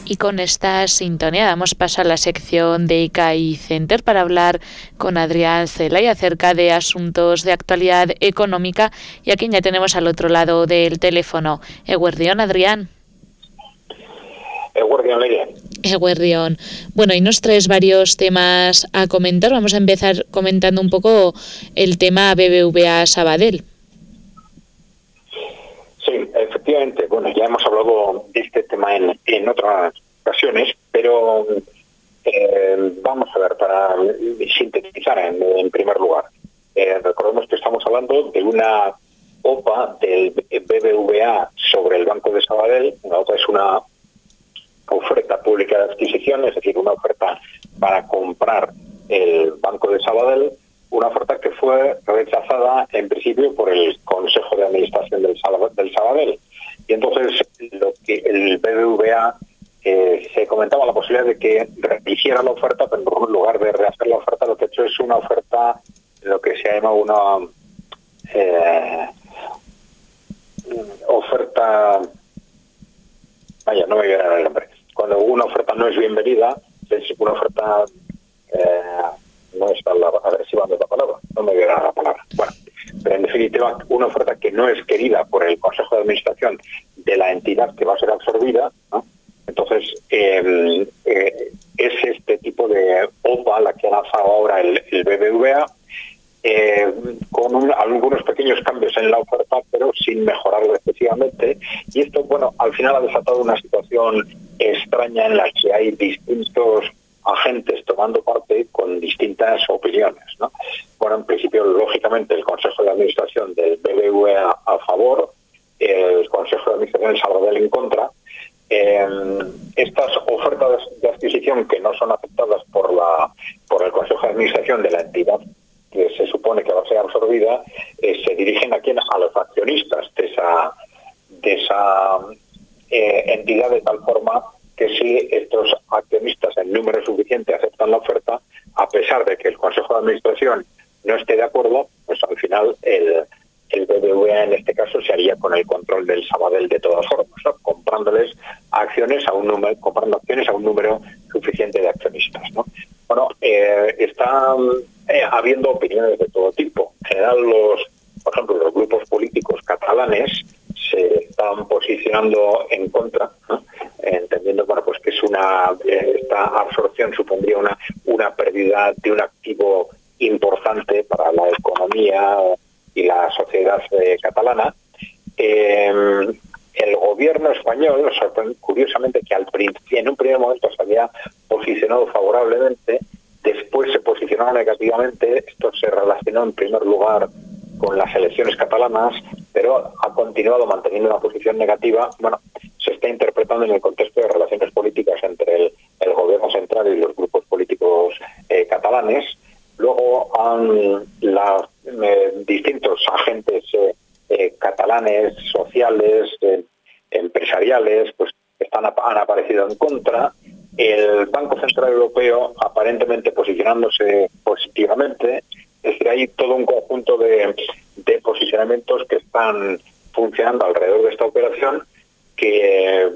Y con esta sintonía damos paso a la sección de ICAI Center para hablar con Adrián Celay acerca de asuntos de actualidad económica, y a quien ya tenemos al otro lado del teléfono. Eguerdión, Adrián. Eguerdión, Leire. Eguerdión. Bueno, y nos traes varios temas a comentar. Vamos a empezar comentando un poco el tema BBVA Sabadell. Sí, efectivamente. Bueno, ya hemos hablado de este tema en otras ocasiones, pero vamos a ver, para sintetizar en primer lugar. Recordemos que estamos hablando de una OPA del BBVA sobre el Banco de Sabadell. Una OPA es una oferta pública de adquisición, es decir, una oferta para comprar el Banco de Sabadell, una oferta que fue rechazada en principio por el Consejo de Administración del Sabadell. Y entonces lo que el BBVA se comentaba la posibilidad de que rehiciera la oferta, pero en lugar de rehacer la oferta, lo que ha hecho es una oferta, lo que se llama una oferta, vaya, no me viene el nombre. Cuando una oferta no es bienvenida, es una oferta, no es a ver si mando la palabra, no me viene la palabra. Bueno, pero en definitiva, una oferta que no es querida por el Consejo de Administración de la entidad que va a ser absorbida, ¿no? Entonces, es este tipo de OPA la que ha lanzado ahora el BBVA, con algunos pequeños cambios en la oferta, pero sin mejorarla excesivamente. Y esto, bueno, al final ha desatado una situación extraña en la que hay distintos agentes tomando parte con distintas opiniones, ¿no? Bueno, en principio, lógicamente, el Consejo de Administración del BBVA a favor, el Consejo de Administración del Sabadell en contra. Estas ofertas de adquisición que no son aceptadas por el Consejo de Administración de la entidad que se supone que va a ser absorbida, se dirigen a los accionistas de esa entidad, de tal forma que si estos accionistas en número suficiente aceptan la oferta, a pesar de que el Consejo de Administración no esté de acuerdo, pues al final el BBVA en este caso se haría con el control del Sabadell de todas formas, ¿no? comprando acciones a un número suficiente de accionistas, ¿no? Bueno, está habiendo opiniones de todo tipo. En general, por ejemplo, los grupos políticos catalanes se están posicionando en contra, ¿no? Entendiendo, bueno, pues que esta absorción supondría una pérdida de un activo importante para la economía y la sociedad catalana. El gobierno español, curiosamente, que en un primer momento se había posicionado favorablemente, después se posicionó negativamente. Esto se relacionó en primer lugar con las elecciones catalanas, pero ha continuado manteniendo una posición negativa. Bueno, se está interpretando en el contexto de relaciones políticas entre el gobierno central y los grupos políticos catalanes. Luego distintos agentes catalanes, sociales, empresariales, pues han aparecido en contra. El Banco Central Europeo aparentemente posicionándose positivamente. Es decir, hay todo un conjunto de posicionamientos que están funcionando alrededor de esta operación, que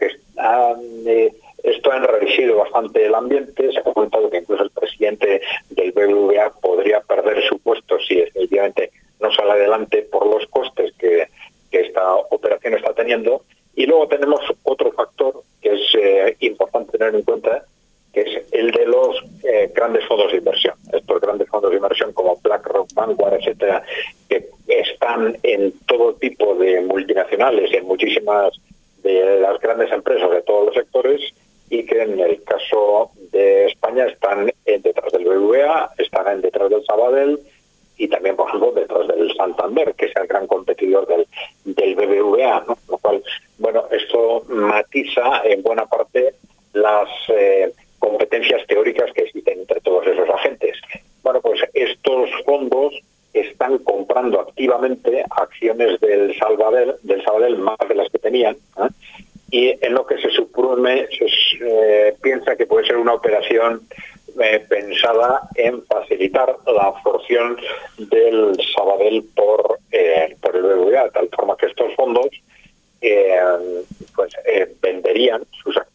esto ha enrarecido bastante el ambiente. Se ha comentado que incluso el presidente del BBVA podría perder su puesto si efectivamente no sale adelante por los costes que esta operación está teniendo. Y luego tenemos otro factor que es importante tener en cuenta, que es el de los grandes fondos de inversión. Estos grandes fondos de inversión como BlackRock, Vanguard, etcétera, que están en todo tipo de multinacionales y en muchísimas de las grandes empresas de todos los sectores, y que en el caso de España están detrás del BBVA, están detrás del Sabadell y también, por ejemplo, detrás del Santander, que es el gran competidor del BBVA, ¿no? Lo cual, bueno, esto matiza en buena parte las competencias teóricas que existen entre todos esos agentes. Bueno, pues estos fondos están comprando activamente acciones del Sabadell más de las que tenían, ¿eh? Y en lo que se supone, se piensa que puede ser una operación pensada en facilitar la absorción del Sabadell por el BBVA, de tal forma que estos fondos venderían sus acciones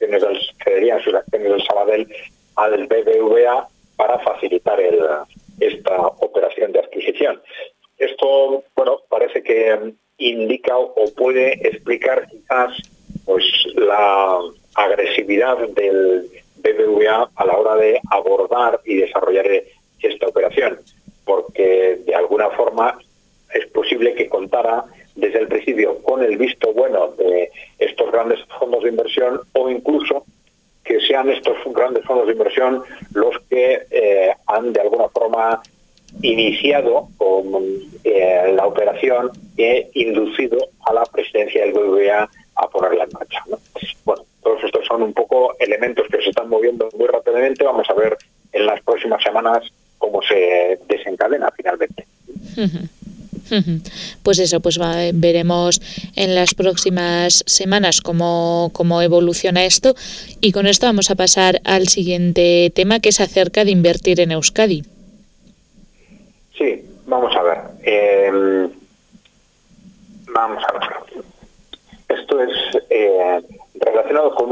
acciones cederían sus acciones del Sabadell al BBVA para facilitar esta operación de adquisición. Esto, bueno, parece que indica o puede explicar quizás pues la agresividad del BBVA a la hora de abordar y desarrollar esta operación, porque de alguna forma es posible que contara desde el principio con el visto bueno de estos grandes fondos de inversión, o incluso que sean estos grandes fondos de inversión los que han de alguna forma iniciado con la operación e inducido a la presidencia del BBVA a ponerla en marcha, ¿no? Bueno, todos estos son un poco elementos que se están moviendo muy rápidamente. Vamos a ver en las próximas semanas cómo se desencadena finalmente. Pues eso, pues veremos en las próximas semanas cómo evoluciona esto, y con esto vamos a pasar al siguiente tema, que es acerca de invertir en Euskadi. Sí, vamos a ver. Esto es relacionado con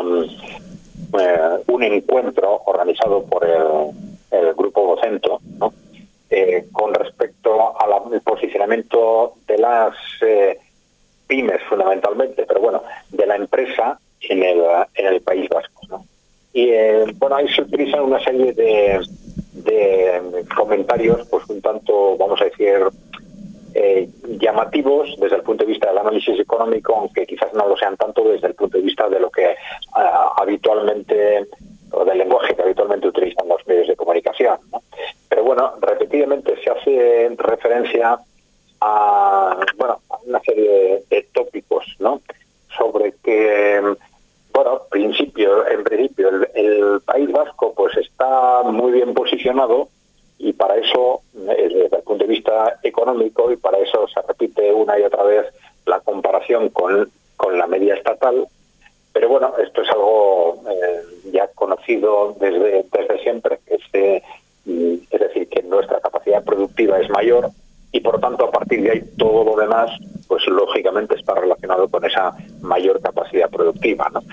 un encuentro organizado por el Grupo Vocento, ¿no? Con respecto al posicionamiento de las pymes fundamentalmente, pero bueno, de la empresa en el País Vasco, ¿no? Y bueno, ahí se utilizan una serie de comentarios, pues un tanto, vamos a decir, llamativos desde el punto de vista del análisis económico, aunque quizás no lo sean tanto desde el punto de vista de lo que habitualmente, o del lenguaje que habitualmente utilizan los medios de comunicación, ¿no? Pero bueno, repetidamente se hace referencia a una serie de tópicos, ¿no? Sobre que, bueno, en principio el País Vasco pues está muy bien posicionado, y para eso, desde el punto de vista económico, y para eso se repite una y otra vez la comparación con la media estatal. Pero bueno, esto es algo ya conocido desde siempre, es decir, que nuestra capacidad productiva es mayor, y por tanto a partir de ahí todo lo demás pues lógicamente está relacionado con esa mayor capacidad productiva, ¿no?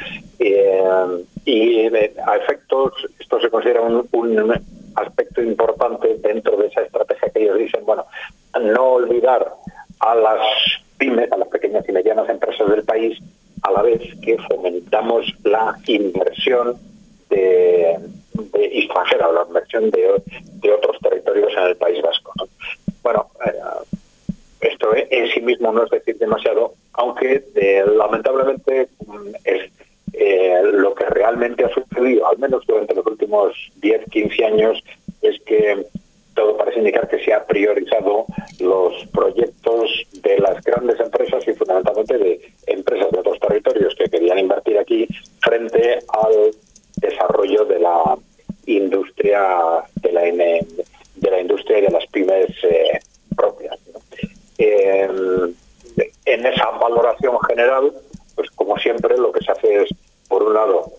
Y a efectos, esto se considera un aspecto importante dentro de esa estrategia que ellos dicen, bueno, no olvidar a las pymes, a las pequeñas y medianas empresas del país, a la vez que fomentamos la inversión de extranjera, o la inversión de otros territorios en el País Vasco, ¿no? Bueno, esto en sí mismo no es decir demasiado, aunque lamentablemente es lo que realmente ha sucedido, al menos durante los últimos 10, 15 años, es que todo parece indicar que se ha priorizado los proyectos de las grandes empresas, y fundamentalmente de empresas de otros territorios que querían invertir aquí, frente al desarrollo de la industria de la industria y de las pymes propias, ¿no? En esa valoración general, pues como siempre lo que se hace es, por un lado,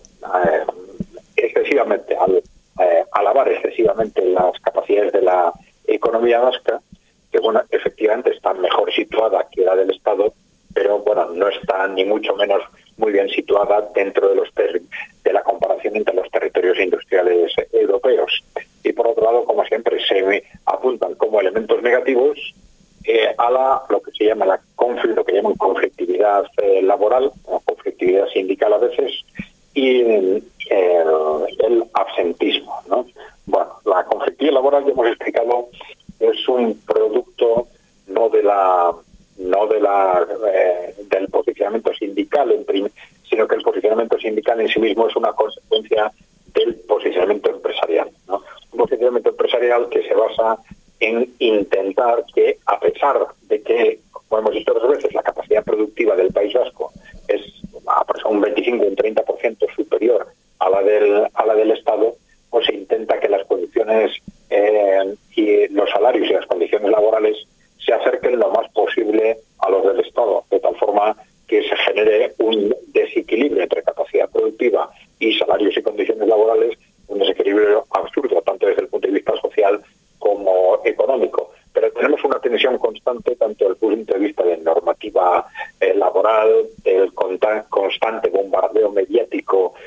alabar excesivamente las capacidades de la economía vasca, que bueno, efectivamente está mejor situada que la del Estado, pero bueno, no está ni mucho menos muy bien situada dentro de la comparación entre los territorios industriales europeos. Y por otro lado, como siempre, se apuntan como elementos negativos a lo que se llama lo que llaman conflictividad laboral, o conflictividad sindical a veces, y el absentismo, ¿no? Bueno, la conflictividad laboral, ya hemos explicado, es un producto no del posicionamiento sindical, sino que el posicionamiento sindical en sí mismo es una consecuencia del posicionamiento empresarial, ¿no? Un posicionamiento empresarial que se basa en intentar que, a pesar de que, como hemos dicho otras veces, la capacidad productiva del País Vasco es un 25 o un 30% superior a la del Estado, pues se intenta que las condiciones y los salarios y las condiciones laborales se acerquen lo más posible a los del Estado, de tal forma que se genere un desequilibrio entre capacidad productiva y salarios y condiciones laborales, un desequilibrio absurdo, tanto desde el punto de vista social como económico. Pero tenemos una tensión constante, tanto desde el punto de vista de normativa laboral, el constante bombardeo mediático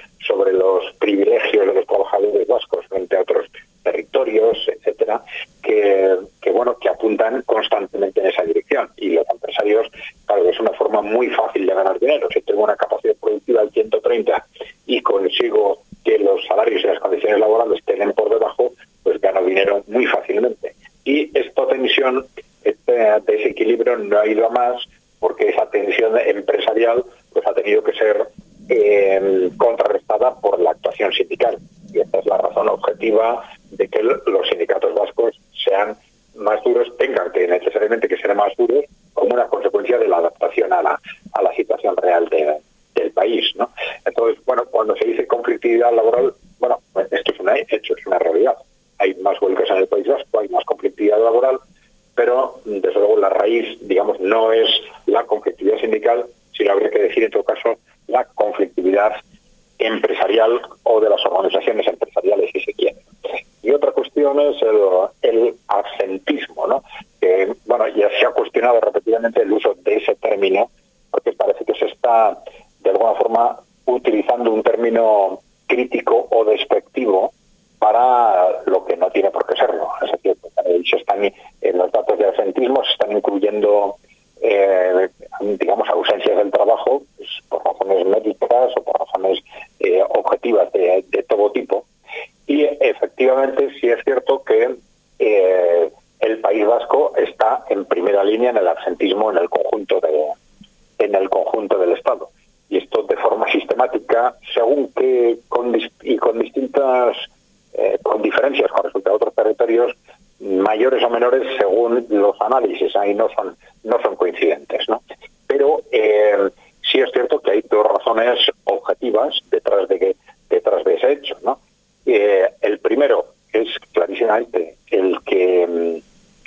muy fácil de ganar dinero. Si tengo una capacidad productiva del 130 y consigo que los salarios y las condiciones laborales estén por debajo, pues gano dinero muy fácilmente. Y esta tensión, este desequilibrio no ha ido a más, porque esa tensión empresarial pues ha tenido que ser contrarrestada por la actuación sindical. Y esta es la razón objetiva de que los sindicatos vascos sean más duros, tengan que necesariamente que ser más duros, como una consecuencia de la adaptación a la situación real del país, ¿no? Entonces, bueno, cuando se dice conflictividad laboral, bueno, esto es un hecho, es una realidad. Hay más huelgas en el País Vasco, hay más conflictividad laboral, pero desde luego la raíz, digamos, no es la conflictividad sindical, sino habría que decir en todo caso la conflictividad empresarial o de las organizaciones empresariales, si se quiere. Y otra cuestión es el absentismo, ¿no? Que, bueno, ya se ha cuestionado repetidamente el uso de ese término, porque parece que se está, de alguna forma, utilizando un término crítico o despectivo para lo que no tiene por qué serlo. Es decir, en los datos de absentismo se están incluyendo, digamos, ausencias del trabajo, pues, por razones médicas o por razones objetivas de todo tipo. Y efectivamente sí es cierto que el País Vasco está en primera línea en el absentismo en el conjunto del Estado. Y esto de forma sistemática, según que con distintas con diferencias con respecto a otros territorios, mayores o menores según los análisis, ahí no son coincidentes, ¿no? Pero sí es cierto que hay dos razones objetivas detrás de ese hecho, ¿no? El primero es clarísimamente el que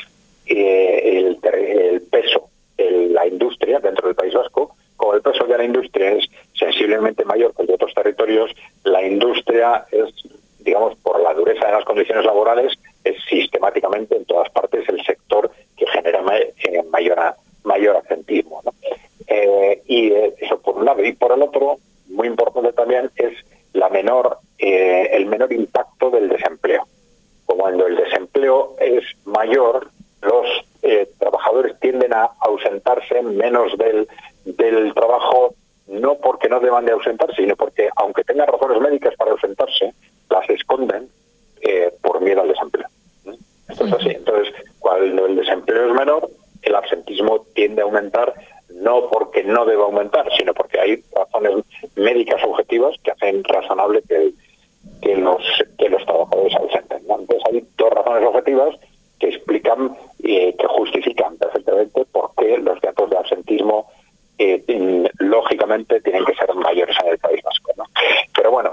el peso de la industria dentro del País Vasco, como el peso de la industria es sensiblemente mayor que el de otros territorios, la industria es, digamos, por la dureza de las condiciones laborales, es sistemáticamente en todas partes el sector que genera mayor absentismo, ¿no? Y eso por un lado. Y por el otro, muy importante también, es el menor impacto del desempleo. Cuando el desempleo es mayor, los trabajadores tienden a ausentarse menos del trabajo, no porque no deban de ausentarse, sino porque, aunque tengan razones médicas para ausentarse, las esconden por miedo al desempleo. Esto es así. Entonces, cuando el desempleo es menor, el absentismo tiende a aumentar, no porque no deba aumentar, sino porque hay razones médicas objetivas que hacen razonable que los trabajadores se ausenten, ¿no? Entonces, hay dos razones objetivas que explican que justifican perfectamente por qué los datos de absentismo lógicamente tienen que ser mayores en el País Vasco, ¿no? Pero bueno,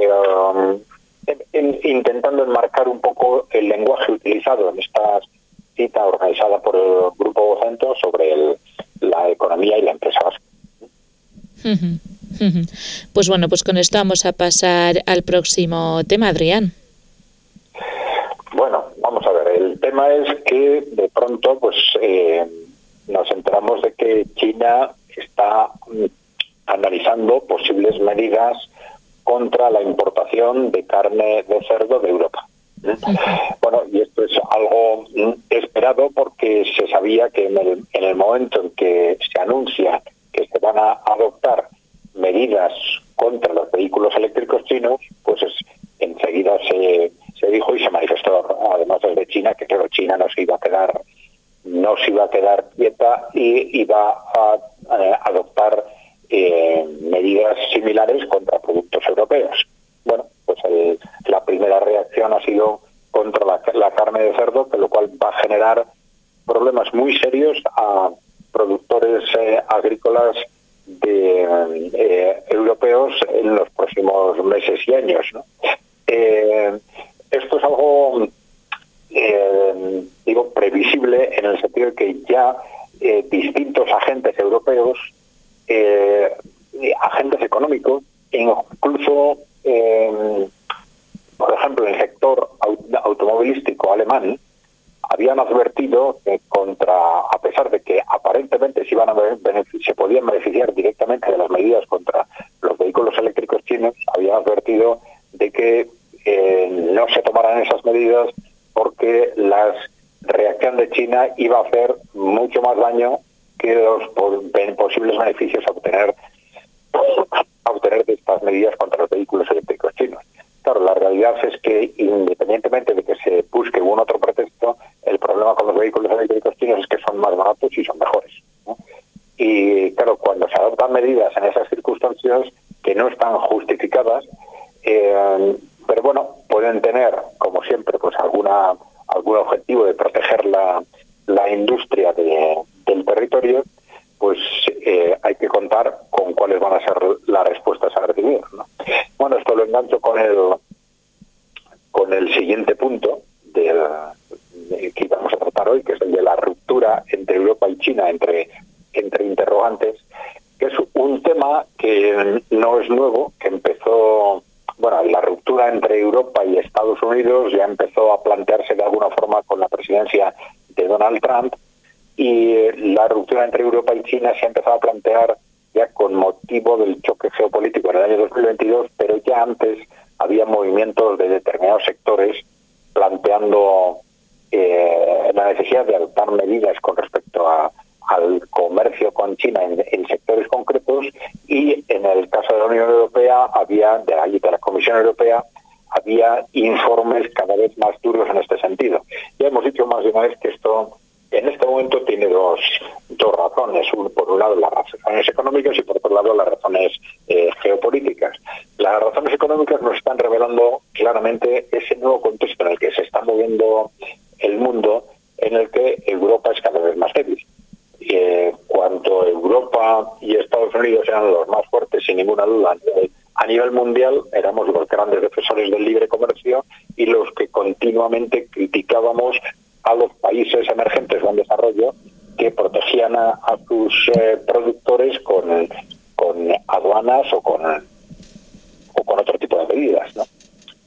intentando enmarcar un poco el lenguaje utilizado en esta cita organizada por el Grupo Vocento sobre la economía y la empresa vasca. Pues bueno, pues con esto vamos a pasar al próximo tema, Adrián. Bueno, vamos a ver, el tema es que de pronto pues nos enteramos de que China está analizando posibles medidas contra la importación de carne de cerdo de Europa. Bueno, y esto es algo esperado porque se sabía que en el momento en que se anuncia que se van a adoptar medidas contra los vehículos eléctricos chinos, pues enseguida se dijo y se manifestó además desde China que claro, China no se iba a quedar quieta y iba a adoptar medidas similares contra productos europeos. Bueno, pues la primera reacción ha sido contra la carne de cerdo, que lo cual va a generar problemas muy serios a productores agrícolas europeos en los próximos meses y años, ¿no? Esto es algo previsible en el sentido de que ya distintos agentes europeos, agentes económicos, incluso por ejemplo en el sector automovilístico alemán, habían advertido que a pesar de que aparentemente se podían beneficiar directamente de las medidas contra los vehículos eléctricos chinos, habían advertido de que no se tomaran esas medidas porque la reacción de China iba a hacer mucho más daño que los posibles beneficios a obtener de estas medidas contra los vehículos eléctricos chinos. Claro, la realidad es que independientemente de que se busque un otro pretexto, el problema con los vehículos eléctricos chinos es que son más baratos y son mejores, ¿no? Y claro, cuando se adoptan medidas en esas circunstancias que no están justificadas, pero bueno, pueden tener, como siempre, pues algún objetivo de proteger la industria del territorio, pues hay que contar con cuáles van a ser las respuestas a recibir, ¿no? Bueno, esto lo engancho con el siguiente punto que vamos a tratar hoy, que es el de la ruptura entre Europa y China, entre interrogantes, que es un tema que no es nuevo, que empezó, bueno, la ruptura entre Europa y Estados Unidos ya empezó a plantearse de alguna forma con la presidencia de Donald Trump, y la ruptura entre Europa y China se ha empezado a plantear ya con motivo del choque geopolítico en el año 2022, pero ya antes había movimientos de determinados sectores planteando la necesidad de adoptar medidas con respecto al comercio con China en sectores concretos, y en el caso de la Unión Europea de la Comisión Europea había informes cada vez más duros en este sentido. Ya hemos dicho más de una vez que esto en este momento tiene dos razones. Por un lado, las razones económicas, y por otro lado, las razones geopolíticas. Las razones económicas nos están revelando claramente ese nuevo contexto en el que se está moviendo el mundo, en el que Europa es cada vez más débil. Cuando Europa y Estados Unidos eran los más fuertes, sin ninguna duda, a nivel mundial, éramos los grandes defensores del libre comercio y los que continuamente criticábamos a los países emergentes o en desarrollo que protegían a sus productores con aduanas o con otro tipo de medidas, ¿no?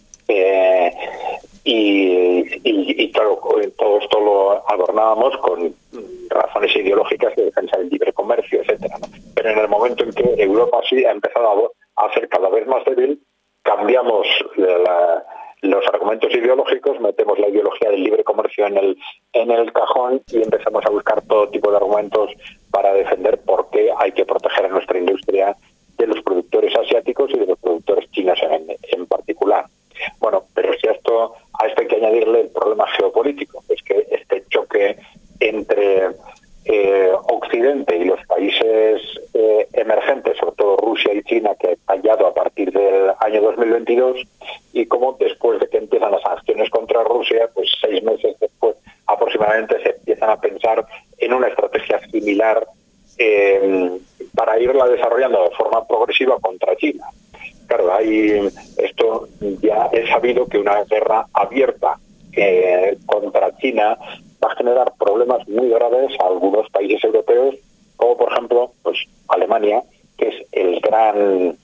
Y claro, todo esto lo adornábamos con razones ideológicas de defensa del libre comercio, etcétera, ¿no? Pero en el momento en que Europa sí ha empezado a ser cada vez más débil, cambiamos los argumentos ideológicos, metemos la ideología del libre comercio en el cajón y empezamos a buscar todo tipo de argumentos para defender por qué hay que proteger a nuestra industria de los productores asiáticos y de los productores chinos en particular. Bueno, pero si a esto hay que añadirle el problema geopolítico, es que este choque entre Occidente y los países emergentes, sobre todo Rusia y China, que ha estallado a partir del año 2022, y como después de que empiezan las sanciones contra Rusia, pues 6 meses después aproximadamente se empiezan a pensar en una estrategia similar para irla desarrollando de forma progresiva contra China. Claro, esto ya es sabido que una guerra abierta contra China va a generar problemas muy graves a algunos países europeos, como por ejemplo pues Alemania, que es el gran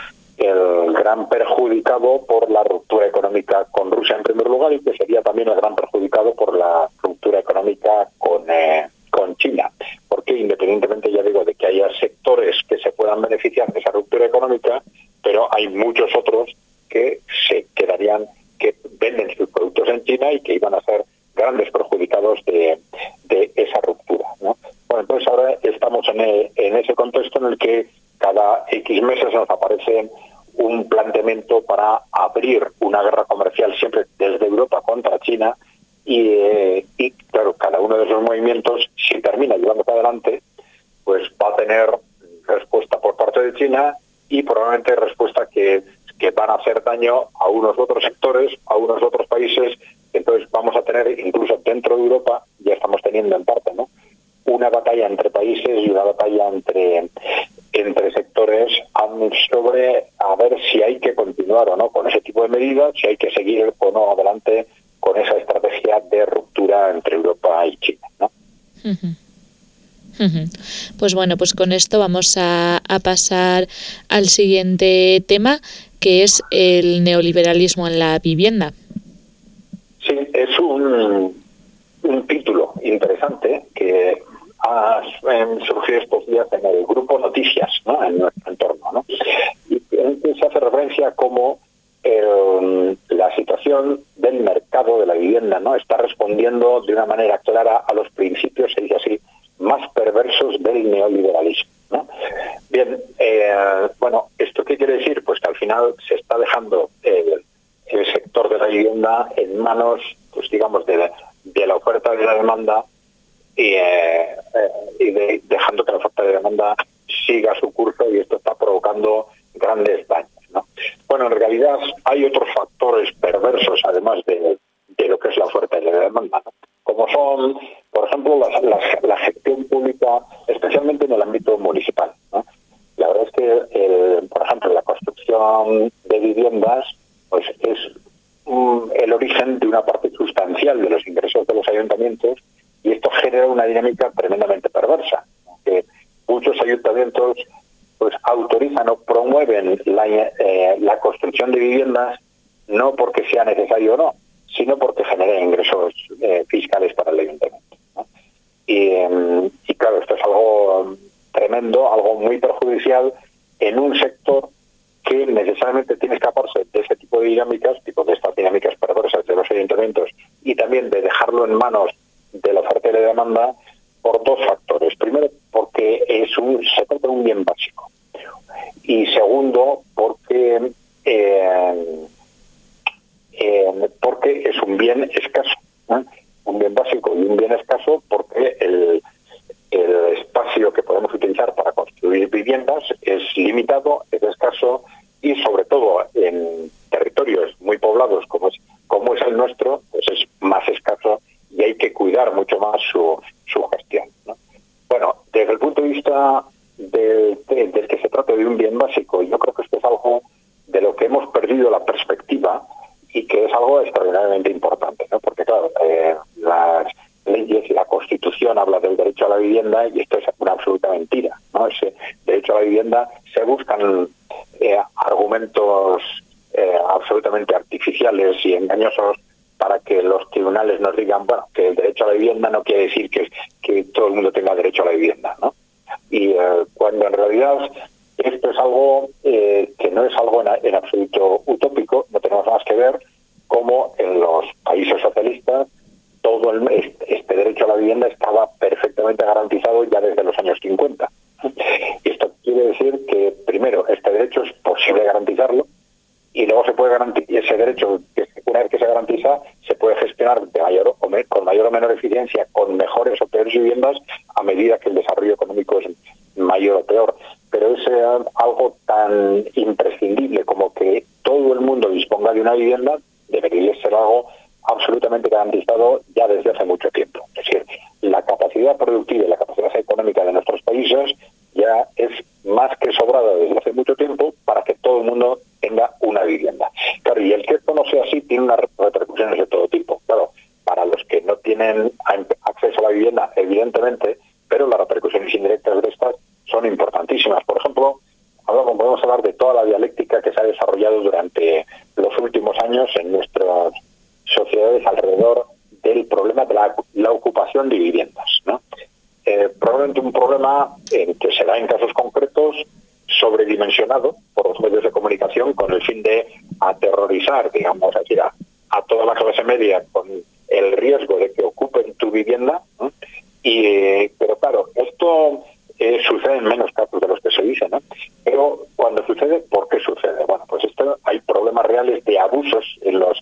perjudicado por la ruptura económica con Rusia en primer lugar, y que sería también el gran perjudicado por la ruptura económica con China, porque independientemente, ya digo, de que haya sectores que se puedan beneficiar de esa ruptura económica, pero hay muchos otros que se quedarían, que venden sus productos en China y que iban a ser grandes perjudicados de esa ruptura, ¿no? Bueno, entonces ahora estamos en ese contexto en el que cada X meses nos aparece un planteamiento para abrir una guerra comercial siempre desde Europa contra China, y claro, cada uno de esos movimientos, si termina llevándose adelante, pues va a tener respuesta por parte de China, y probablemente respuesta que van a hacer daño a unos otros sectores, a unos otros países. Entonces vamos a tener, incluso dentro de Europa, ya estamos teniendo en parte, ¿no?, una batalla entre países y una batalla entre sectores sobre a ver si hay que continuar o no con ese tipo de medidas, si hay que seguir o no adelante con esa estrategia de ruptura entre Europa y China, ¿no? Pues bueno, pues con esto vamos a pasar al siguiente tema, que es el neoliberalismo en la vivienda. Sí, es un título interesante que ha surgido estos días en el grupo Noticias, ¿no?, en nuestro entorno, ¿no? Y se hace referencia a cómo la situación del mercado de la vivienda, ¿no?, está respondiendo de una manera clara a los principios, se dice así, más perversos del neoliberalismo. manos, pues digamos, de la oferta y la demanda, y dejando que la oferta y la demanda siga su curso, y esto está provocando grandes daños, ¿no? Bueno, en realidad hay otros factores perversos, además de lo que es la oferta y la demanda, ¿no? Como son, por ejemplo, la gestión pública, especialmente en el ámbito municipal, ¿no? La verdad es que, por ejemplo, la construcción de viviendas pues es el origen de una parte sustancial de los ingresos de los ayuntamientos, y esto genera una dinámica tremendamente perversa, que muchos ayuntamientos pues autorizan o promueven la construcción de viviendas no porque sea necesario o no, sino porque genera ingresos fiscales para el ayuntamiento, ¿no? Y claro, esto es algo tremendo, algo muy perjudicial en un sector que necesariamente tiene que escaparse de ese tipo de dinámicas, tipo de estas dinámicas perversas de los ayuntamientos, y también de dejarlo en manos de la oferta y la demanda, por dos factores. Primero, porque se trata de un bien básico. Y segundo, porque es un bien escaso, ¿eh? Un bien básico y un bien escaso porque el espacio que podemos utilizar para construir viviendas es limitado, es escaso, y sobre todo en territorios muy poblados como es el nuestro, pues es más escaso y hay que cuidar mucho más su gestión, ¿no? Bueno, desde el punto de vista del que se trata de un bien básico, yo creo que esto es algo de lo que hemos perdido la perspectiva y que es algo extraordinariamente importante, ¿no? Porque claro, las leyes y la Constitución habla del derecho a la vivienda, y esto es una absoluta mentira, ¿no? Ese derecho a la vivienda, se buscan argumentos absolutamente artificiales y engañosos para que los tribunales nos digan, bueno, que el derecho a la vivienda no quiere decir que todo el mundo tenga derecho a la vivienda, ¿no? Y cuando en realidad esto es algo que no es algo en absoluto utópico, no tenemos más que ver cómo en los países socialistas todo este derecho a la vivienda estaba perfectamente garantizado ya desde los años 50. Y esto quiere decir que, primero, este derecho es posible garantizarlo, y luego se puede garantizar ese derecho, una vez que se garantiza, se puede gestionar con mayor o menor eficiencia, con mejores o peores viviendas, a medida que el desarrollo económico es mayor o peor. Pero es algo tan imprescindible como que todo el mundo disponga de una vivienda, debería ser algo absolutamente garantizado ya desde hace mucho tiempo. Es decir, la capacidad productiva y la capacidad económica de nuestros países ya es más que sobrada desde hace mucho tiempo para que todo el mundo tenga una vivienda. Claro, y el que esto no sea así tiene unas repercusiones de todo tipo. Claro, para los que no tienen acceso a la vivienda, evidentemente, pero las repercusiones indirectas de estas son importantísimas. Por ejemplo, podemos hablar de toda la dialéctica que se ha desarrollado durante los últimos años en nuestras sociedades alrededor del problema de la ocupación de viviendas, ¿no? Probablemente un problema que se da en casos concretos, sobredimensionado por los medios de comunicación con el fin de aterrorizar, digamos, a toda la clase media con el riesgo de que ocupen tu vivienda, ¿no? Pero claro, esto sucede en menos casos de los que se dice, ¿no? Pero cuando sucede, ¿por qué sucede? Bueno, pues hay problemas reales de abusos en los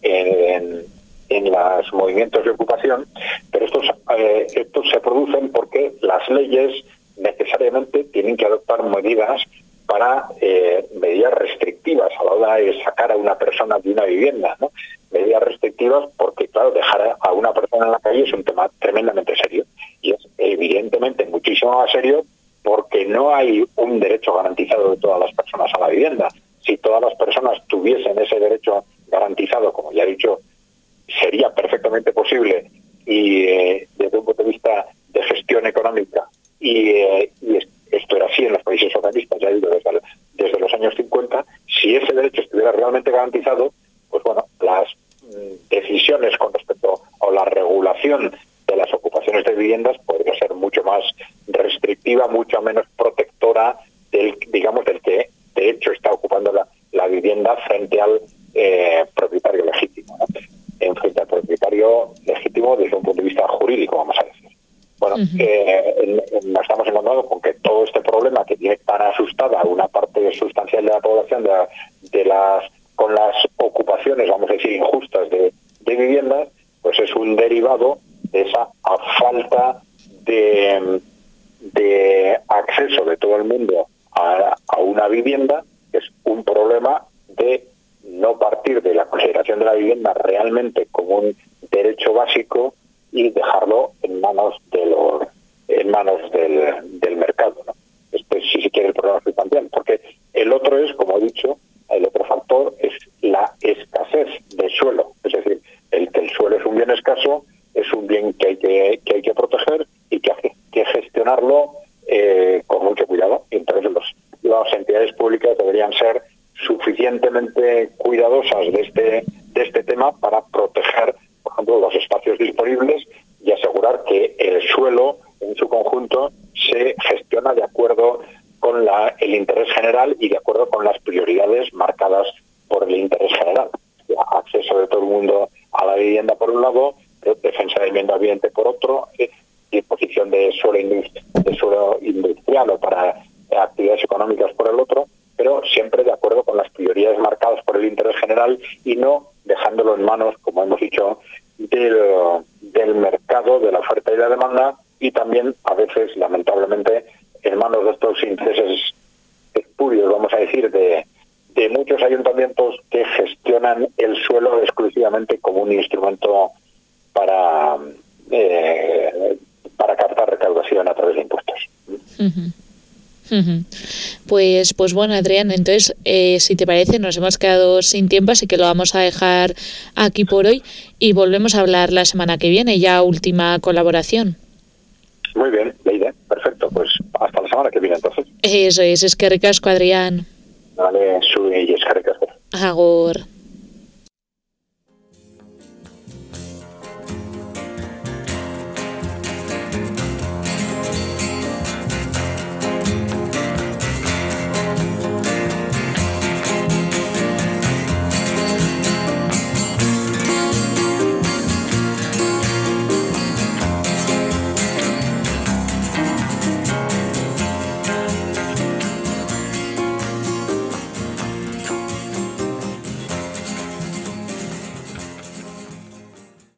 movimientos de ocupación, pero estos se producen porque las leyes necesariamente tienen que adoptar medidas medidas restrictivas a la hora de sacar a una persona de una vivienda, ¿no? Medidas restrictivas porque, claro, dejar a una persona en la calle es un tema tremendamente serio, y es evidentemente muchísimo más serio porque no hay un derecho garantizado de todas las personas a la vivienda. Si todas las personas tuviesen ese derecho garantizado, como ya he dicho, sería perfectamente posible, y desde un punto de vista de gestión económica, y esto era así en los países socialistas, ya digo, desde los años 50, si ese derecho estuviera realmente garantizado, pues bueno, las decisiones con respecto a la regulación de las ocupaciones de viviendas podría ser mucho más restrictiva, mucho menos protectora del que de hecho está ocupando la vivienda frente al propietario legítimo, ¿no? Frente al propietario legítimo desde un punto de vista jurídico, vamos a decir. Bueno, nos estamos encontrando con que todo este problema que tiene tan asustada a una parte sustancial de la población con las ocupaciones, vamos a decir, injustas de de viviendas, pues es un derivado de esa falta de acceso de todo el mundo a una vivienda, que es un problema de no partir de la consideración de la vivienda realmente como un derecho básico y dejarlo en manos del mercado, ¿no? Este, si se quiere, el problema sustancial, porque el otro es, como he dicho, el otro factor es la escasez de suelo, es decir, el que el suelo es un bien escaso, es un bien que hay que proteger y que hay que gestionarlo con mucho cuidado. Y entonces las entidades públicas deberían ser suficientemente cuidadosas de este tema para proteger, por ejemplo, los espacios disponibles y asegurar que el suelo en su conjunto se gestiona de acuerdo con el interés general y de acuerdo con las prioridades marcadas por el interés general. Acceso de todo el mundo a la vivienda por un lado, defensa del medio ambiente por otro, disposición de suelo industrial o para actividades económicas por el otro, pero siempre de acuerdo con las prioridades marcadas por el interés general y no dejándolo en manos, como hemos dicho, del mercado, de la oferta y la demanda, y también a veces, lamentablemente, en manos de estos intereses espurios, vamos a decir, de muchos ayuntamientos que gestionan el suelo exclusivamente como un instrumento para captar recaudación a través de impuestos. Pues bueno, Adrián, entonces, si te parece, nos hemos quedado sin tiempo, así que lo vamos a dejar aquí por hoy y volvemos a hablar la semana que viene, ya última colaboración. Muy bien, Leide, perfecto, pues hasta la semana que viene entonces. Eso es que ricasco, Adrián. Vale, y es que ricasco. Agur.